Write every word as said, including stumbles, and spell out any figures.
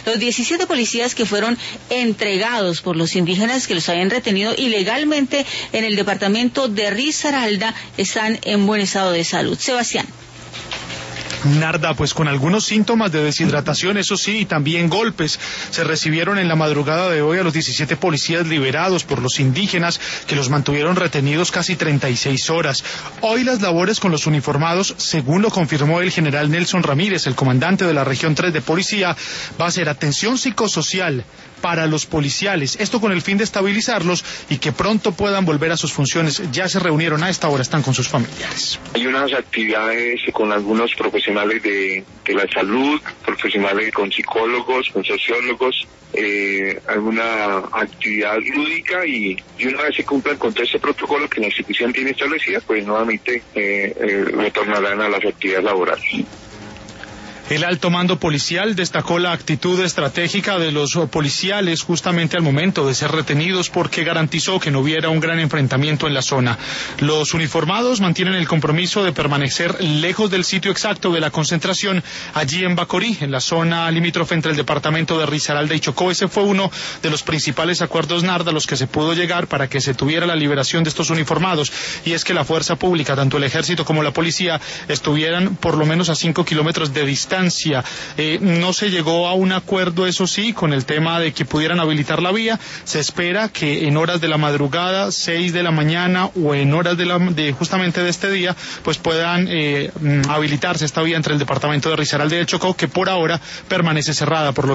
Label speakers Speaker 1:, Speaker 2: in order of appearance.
Speaker 1: Los diecisiete policías que fueron entregados por los indígenas que los habían retenido ilegalmente en el departamento de Risaralda están en buen estado de salud. Sebastián.
Speaker 2: Narda, pues con algunos síntomas de deshidratación, eso sí, y también golpes. Se recibieron en la madrugada de hoy a los diecisiete policías liberados por los indígenas que los mantuvieron retenidos casi treinta y seis horas. Hoy las labores con los uniformados, según lo confirmó el general Nelson Ramírez, el comandante de la región tres de policía, va a ser atención psicosocial para los policiales, esto con el fin de estabilizarlos y que pronto puedan volver a sus funciones. Ya se reunieron a esta hora, están con sus familiares.
Speaker 3: Hay unas actividades con algunos profesionales de, de la salud, profesionales con psicólogos, con sociólogos, eh, alguna actividad lúdica y, y una vez se cumplan con todo ese protocolo que la institución tiene establecida, pues nuevamente eh, eh, retornarán a las actividades laborales.
Speaker 2: El alto mando policial destacó la actitud estratégica de los policiales justamente al momento de ser retenidos porque garantizó que no hubiera un gran enfrentamiento en la zona. Los uniformados mantienen el compromiso de permanecer lejos del sitio exacto de la concentración allí en Bacorí, en la zona limítrofe entre el departamento de Risaralda y Chocó. Ese fue uno de los principales acuerdos, Narda, a los que se pudo llegar para que se tuviera la liberación de estos uniformados, y es que la fuerza pública, tanto el ejército como la policía, estuvieran por lo menos a cinco kilómetros de distancia. Eh, no se llegó a un acuerdo, eso sí, con el tema de que pudieran habilitar la vía. Se espera que en horas de la madrugada, seis de la mañana o en horas de, la, de justamente de este día, pues puedan eh, habilitarse esta vía entre el departamento de Risaralda y el Chocó, que por ahora permanece cerrada por los